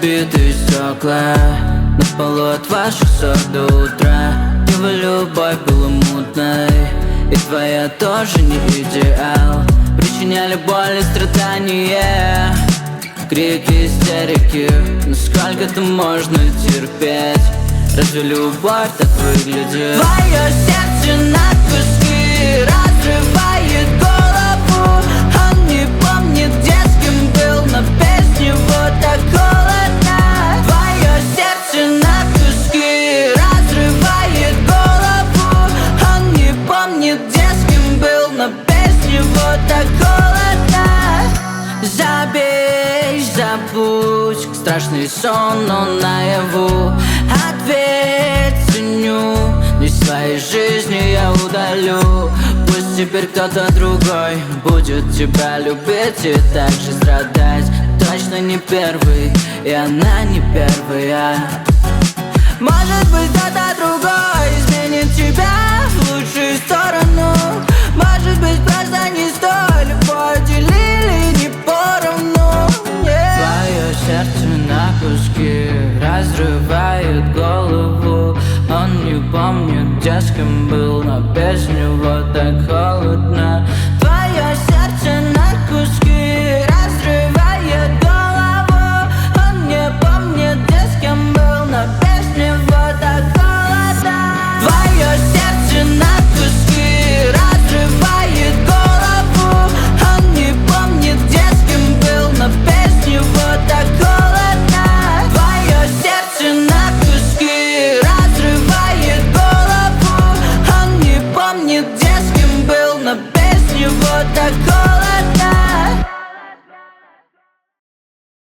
разбитые стекла на полу от ваших ссор до утра. Его любовь была мутной, и твоя тоже не идеал. Причиняли боль и страдания, крики, истерики. Но сколько это можно терпеть? Разве любовь так выглядит? Твое сердце на куски разрывает голову. Он не помнит, где с кем был, но без него так холодно. Твое сердце на куски разрывает голову. Он не помнит, где с кем был, но без него так холодно. Забей, забудь, страшный сон, но наяву. Ответь, ценю, но из своей жизни я удалю. Пусть теперь кто-то другой будет тебя любить и также страдать. Точно не первый, и она не первая. Может быть, кто-то другой изменит тебя в лучшую сторону. Может быть, просто не столь любовь делили не поровну. Твое сердце на куски разрывает голову. Он не помнит, где с кем был, но без него так холодно. Твое сердце на куски разрывает голову. Он не помнит, где с кем был, но без него так холодно. Твое сердце на куски разрывает голову. Он не помнит, где с кем был, но без него так холодно. Твое сердце на куски разрывает голову. Он не помнит, где с кем был, но без него так холодно.